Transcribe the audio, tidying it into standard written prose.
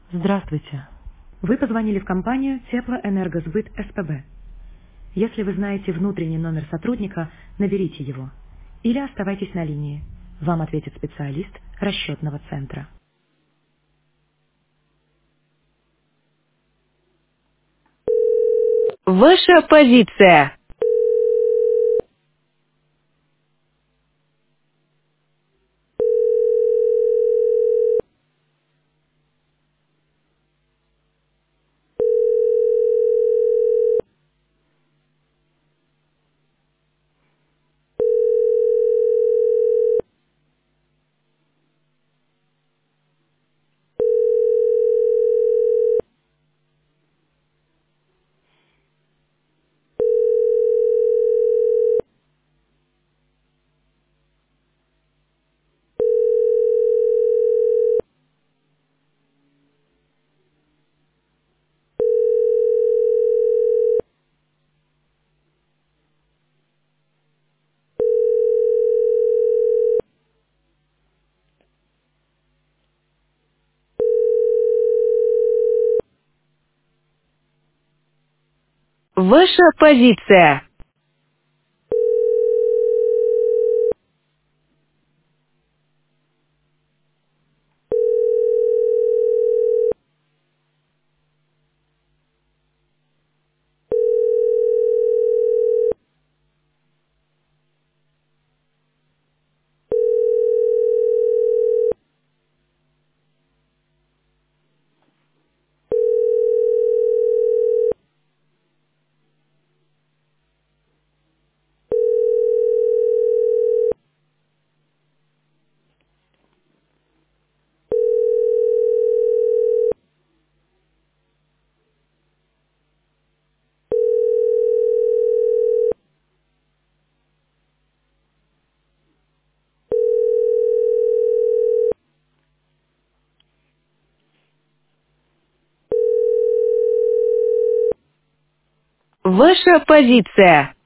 Здравствуйте. Вы позвонили в компанию Теплоэнергосбыт СПБ. Если вы знаете внутренний номер сотрудника, наберите его. Или оставайтесь на линии. Вам ответит специалист расчетного центра. Ваша позиция. Ваша позиция. Ваша позиция.